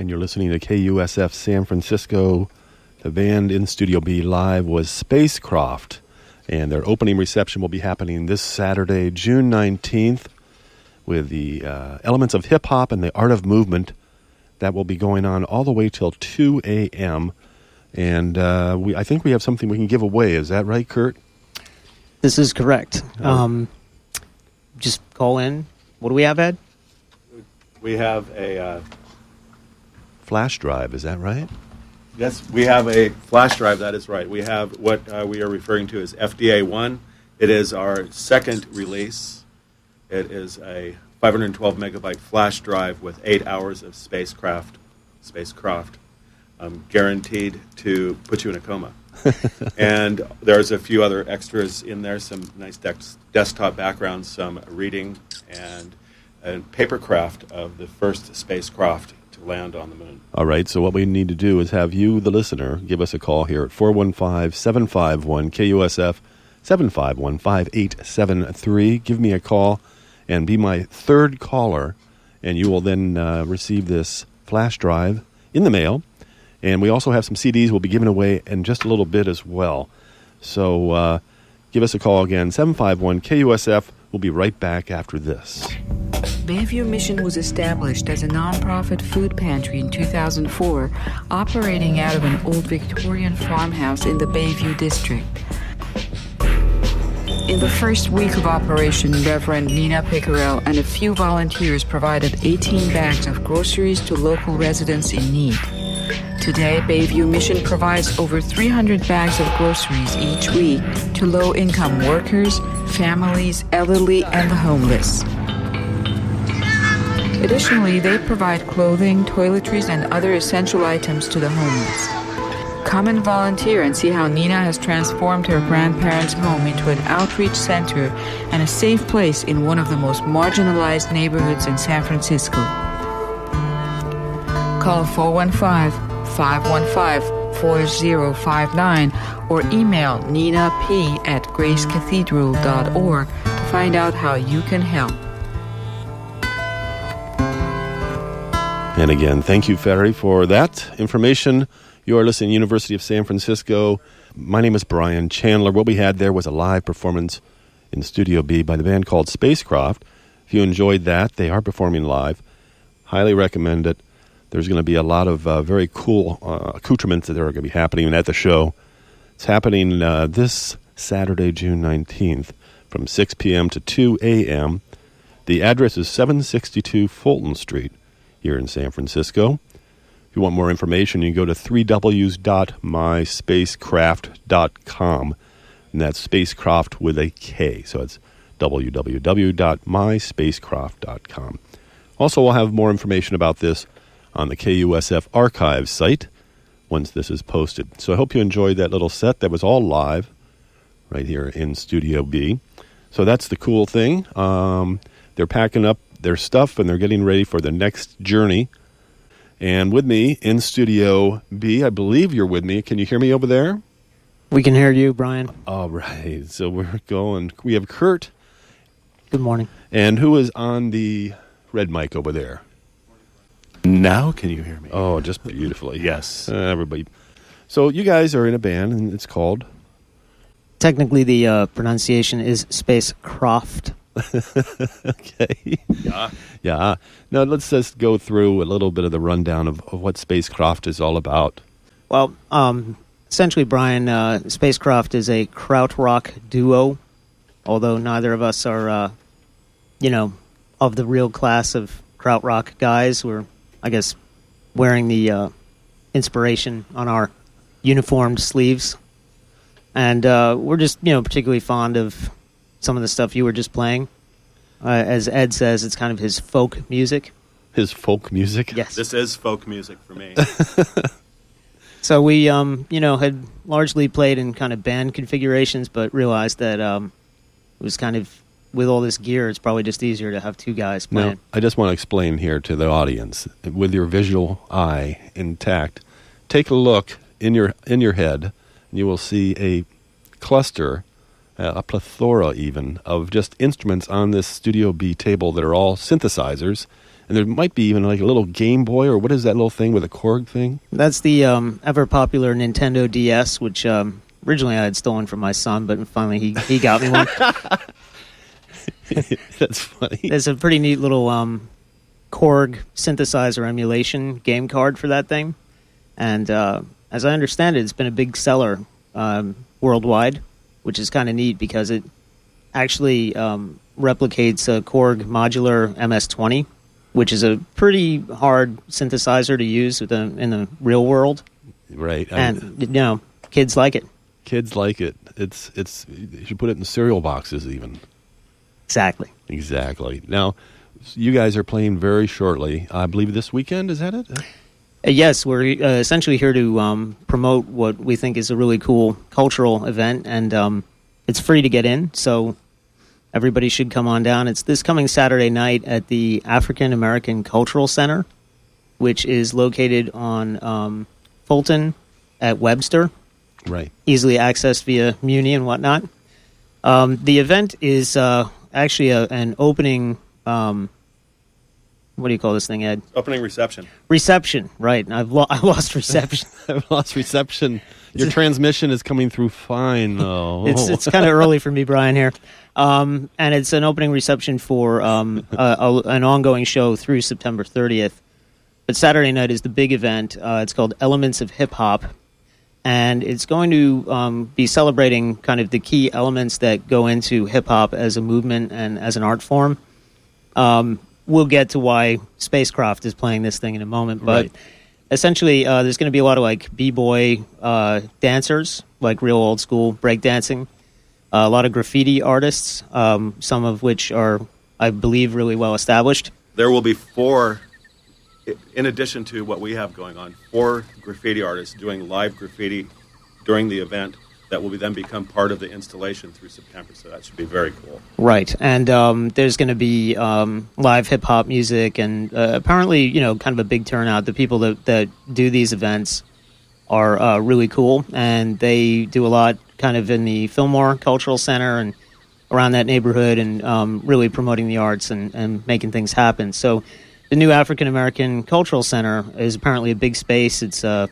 and you're listening to KUSF San Francisco. The band in Studio B live was Spacecraft, and their opening reception will be happening this Saturday, June 19th, with the elements of hip-hop and the art of movement. That will be going on all the way till 2 a.m., and I think we have something we can give away. Is that right, Kurt? This is correct. Just call in. What do we have, Ed? We have a flash drive, is that right? Yes, we have a flash drive, that is right. We have what we are referring to as FDA-1. It is our second release. It is a 512 megabyte flash drive with 8 hours of spacecraft, guaranteed to put you in a coma. And there's a few other extras in there, some nice desktop backgrounds, some reading, and papercraft of the first spacecraft to land on the moon. All right, so what we need to do is have you, the listener, give us a call here at 415-751-KUSF, 751-5873. Give me a call and be my third caller, and you will then receive this flash drive in the mail. And we also have some CDs we'll be giving away in just a little bit as well. So give us a call again, 751-KUSF. We'll be right back after this. Bayview Mission was established as a nonprofit food pantry in 2004, operating out of an old Victorian farmhouse in the Bayview district. In the first week of operation, Reverend Nina Pickerel and a few volunteers provided 18 bags of groceries to local residents in need. Today, Bayview Mission provides over 300 bags of groceries each week to low-income workers, families, elderly, and the homeless. Additionally, they provide clothing, toiletries, and other essential items to the homeless. Come and volunteer and see how Nina has transformed her grandparents' home into an outreach center and a safe place in one of the most marginalized neighborhoods in San Francisco. Call 415-515-4059 or email ninap@gracecathedral.org to find out how you can help. And again, thank you, Ferry, for that information. You are listening to University of San Francisco. My name is Brian Chandler. What we had there was a live performance in Studio B by the band called Spacecraft. If you enjoyed that, they are performing live. Highly recommend it. There's going to be a lot of very cool accoutrements that are going to be happening at the show. It's happening this Saturday, June 19th, from 6 p.m. to 2 a.m. The address is 762 Fulton Street here in San Francisco. If you want more information, you can go to 3ws.myspacecraft.com, and that's spacecraft with a K, so it's www.myspacecraft.com. Also, we'll have more information about this on the KUSF archives site once this is posted. So I hope you enjoyed that little set that was all live right here in Studio B. So that's the cool thing. They're packing up their stuff and they're getting ready for the next journey. And with me in Studio B, I believe you're with me. Can you hear me over there? We can hear you, Brian. All right. So we're going. We have Kurt. Good morning. And who is on the red mic over there? Now can you hear me? Oh, just beautifully. Yes. Everybody. So you guys are in a band, and it's called? Technically, the pronunciation is Spacecraft. Okay. Yeah. Now, let's just go through a little bit of the rundown of what Spacecraft is all about. Well, essentially, Brian, Spacecraft is a krautrock duo, although neither of us are, of the real class of krautrock guys. We're, I guess, wearing the inspiration on our uniformed sleeves. And we're just, particularly fond of some of the stuff you were just playing. As Ed says, it's kind of his folk music. His folk music? Yes. This is folk music for me. So we, had largely played in kind of band configurations, but realized that it was kind of, with all this gear, it's probably just easier to have two guys playing. Now, I just want to explain here to the audience, with your visual eye intact, take a look in your head, and you will see a cluster, a plethora even, of just instruments on this Studio B table that are all synthesizers, And there might be even like a little Game Boy, or what is that little thing with a Korg thing? That's the ever popular Nintendo DS, which originally I had stolen from my son, but finally he got me one. That's funny. There's a pretty neat little Korg synthesizer emulation game card for that thing. And as I understand it, it's been a big seller worldwide, which is kind of neat because it actually replicates a Korg modular MS-20, which is a pretty hard synthesizer to use in the real world. Right. And, kids like it. Kids like it. It's you should put it in cereal boxes even. Exactly. Now, you guys are playing very shortly. I believe this weekend, is that it? Yes, we're essentially here to promote what we think is a really cool cultural event, and it's free to get in, so everybody should come on down. It's this coming Saturday night at the African American Cultural Center, which is located on Fulton at Webster. Right. Easily accessed via Muni and whatnot. The event is actually an opening... what do you call this thing, Ed? Opening reception. Reception, right. I lost reception. I've lost reception. Your transmission is coming through fine, though. It's kind of early for me, Brian, here. And it's an opening reception for an ongoing show through September 30th. But Saturday night is the big event. It's called Elements of Hip Hop. And it's going to be celebrating kind of the key elements that go into hip hop as a movement and as an art form. We'll get to why Spacecraft is playing this thing in a moment, but essentially there's going to be a lot of like b-boy dancers, like real old school breakdancing, a lot of graffiti artists, some of which are, I believe, really well established. There will be 4, in addition to what we have going on, 4 graffiti artists doing live graffiti during the event that will then become part of the installation through September, so that should be very cool. Right, and there's going to be live hip-hop music, and apparently, kind of a big turnout. The people that do these events are really cool, and they do a lot kind of in the Fillmore Cultural Center and around that neighborhood, and really promoting the arts and making things happen. So the new African American Cultural Center is apparently a big space. It's a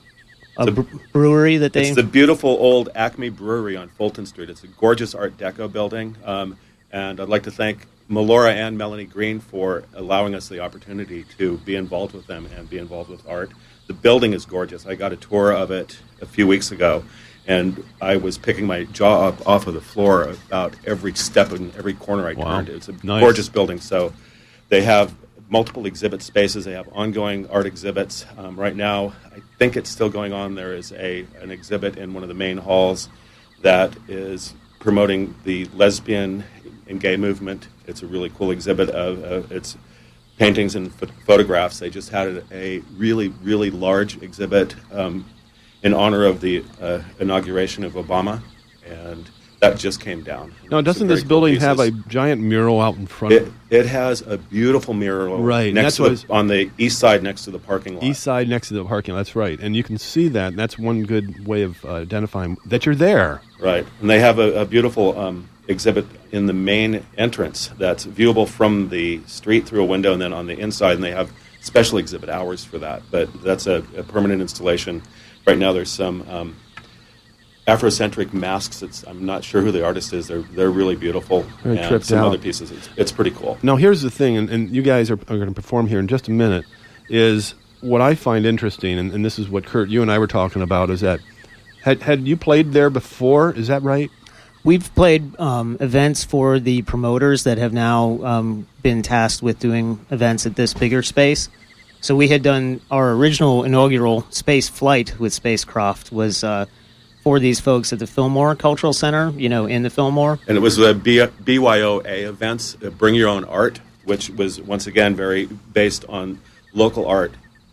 brewery that they... It's the beautiful old Acme Brewery on Fulton Street. It's a gorgeous Art Deco building, and I'd like to thank Melora and Melanie Green for allowing us the opportunity to be involved with them and be involved with art. The building is gorgeous. I got a tour of it a few weeks ago, and I was picking my jaw up off of the floor about every step and every corner I turned. It's a gorgeous building. So they have multiple exhibit spaces. They have ongoing art exhibits. Right now, I think it's still going on. There is an exhibit in one of the main halls that is promoting the lesbian and gay movement. It's a really cool exhibit of its paintings and photographs. They just had a really, really large exhibit in honor of the inauguration of Obama, and that just came down. Now, doesn't this building have a giant mural out in front of it? It has a beautiful mural on the east side next to the parking lot. East side next to the parking lot, that's right. And you can see that, and that's one good way of identifying that you're there. Right. And they have a beautiful exhibit in the main entrance that's viewable from the street through a window and then on the inside, and they have special exhibit hours for that. But that's a permanent installation. Right now there's some... Afrocentric masks. I'm not sure who the artist is. They're really beautiful. Very and tripped some out. other pieces. It's pretty cool. Now, here's the thing, and you guys are going to perform here in just a minute, is what I find interesting, and this is what, Kurt, you and I were talking about, is that had you played there before? Is that right? We've played events for the promoters that have now been tasked with doing events at this bigger space. So we had done our original inaugural space flight with Spacecraft was... for these folks at the Fillmore Cultural Center, in the Fillmore. And it was the BYOA events, Bring Your Own Art, which was, once again, very based on local art,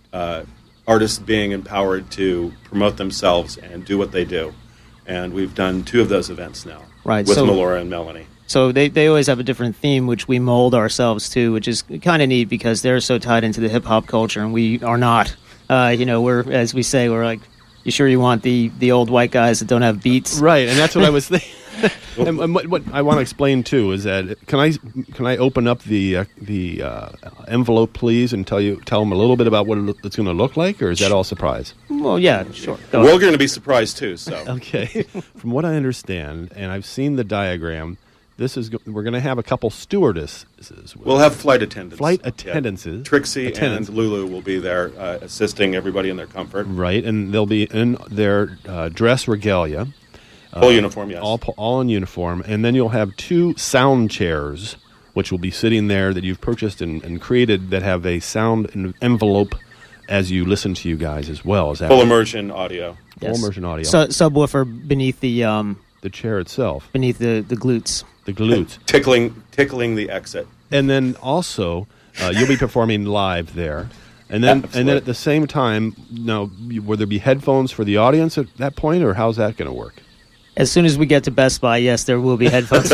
artists being empowered to promote themselves and do what they do. And we've done 2 of those events now, right, with Melora and Melanie. So they always have a different theme, which we mold ourselves to, which is kind of neat because they're so tied into the hip-hop culture, and we are not. We're, as we say, we're like You sure you want the old white guys that don't have beats? Right, and that's what I was thinking. And what I want to explain too is that can I open up the envelope, please, and tell them a little bit about what it's going to look like, or is that all surprise? Well, yeah, sure. We're going to be surprised too. So Okay, from what I understand, and I've seen the diagram, we're going to have a couple stewardesses. we'll have flight attendants. Flight Yeah. attendances. Trixie Attendants. and Lulu will be there assisting everybody in their comfort. Right, and they'll be in their dress regalia. Full uniform, yes. All in uniform. And then you'll have 2 sound chairs, which will be sitting there that you've purchased and created that have a sound envelope as you listen to you guys as well. Is that Full immersion audio. Full immersion audio. Subwoofer beneath the chair itself. beneath the glutes. The glutes. Tickling the exit. And then also, you'll be performing live there. And then at the same time, now, will there be headphones for the audience at that point, or how's that going to work? As soon as we get to Best Buy, yes, there will be headphones.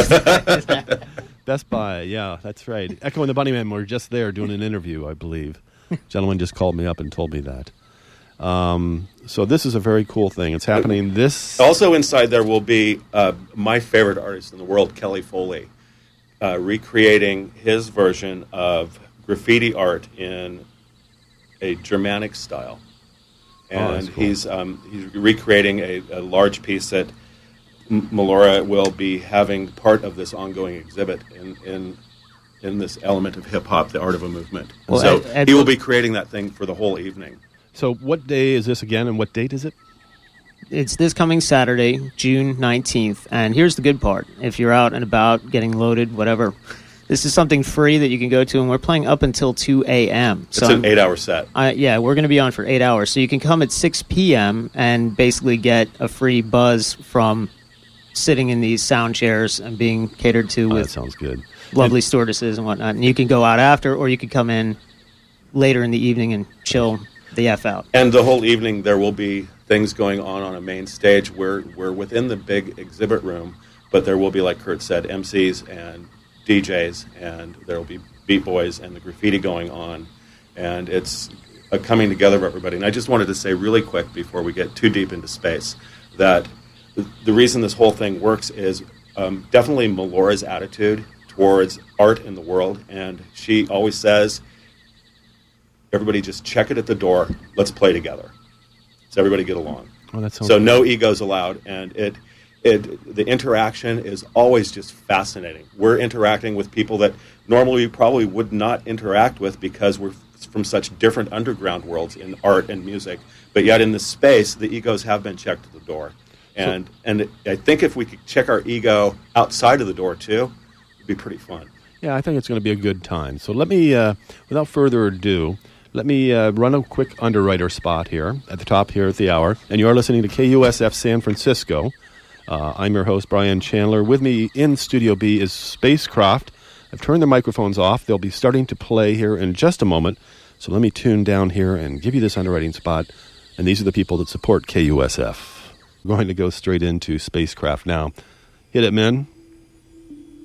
Best Buy, yeah, that's right. Echo and the Bunnymen were just there doing an interview, I believe. Gentleman just called me up and told me that. So this is a very cool thing. It's happening this... Also inside there will be my favorite artist in the world, Kelly Foley, recreating his version of graffiti art in a Germanic style. And cool. he's recreating a large piece that Melora will be having part of this ongoing exhibit in this element of hip-hop, the art of a movement. Well, so Ed he will be creating that thing for the whole evening. So what day is this again, and what date is it? It's this coming Saturday, June 19th. And here's the good part. If you're out and about, getting loaded, whatever, this is something free that you can go to, and we're playing up until 2 a.m. It's an 8-hour set. Yeah, we're going to be on for 8 hours. So you can come at 6 p.m. and basically get a free buzz from sitting in these sound chairs and being catered to That with sounds good. lovely stewardesses and whatnot. And you can go out after, or you can come in later in the evening and chill the F out. And the whole evening there will be things going on a main stage. We're within the big exhibit room, but there will be, like Kurt said, MCs and DJs, and there will be Beat Boys and the graffiti going on. And it's a coming together of everybody. And I just wanted to say really quick before we get too deep into space that the reason this whole thing works is definitely Melora's attitude towards art in the world. And she always says, everybody just check it at the door. Let's play together. So everybody get along. Oh, that sounds So no egos allowed. And the interaction is always just fascinating. We're interacting with people that normally we probably would not interact with because we're from such different underground worlds in art and music. But yet in this space, the egos have been checked at the door. And I think if we could check our ego outside of the door, too, it'd be pretty fun. Yeah, I think it's going to be a good time. So let me, without further ado, let me run a quick underwriter spot here at the top here at the hour. And you are listening to KUSF San Francisco. I'm your host, Brian Chandler. With me in Studio B is Spacecraft. I've turned the microphones off. They'll be starting to play here in just a moment. So let me tune down here and give you this underwriting spot. And these are the people that support KUSF. We're going to go straight into Spacecraft now. Hit it, men.